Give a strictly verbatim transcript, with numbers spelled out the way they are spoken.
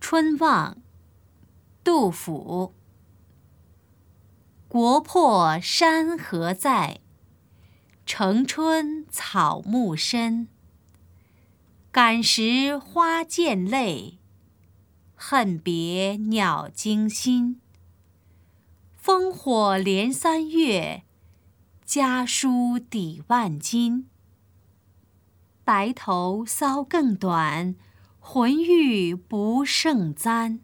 春望，杜甫。国破山河在，城春草木深。感时花溅泪，恨别鸟惊心。烽火连三月，家书抵万金。白头搔更短，浑欲不胜簪。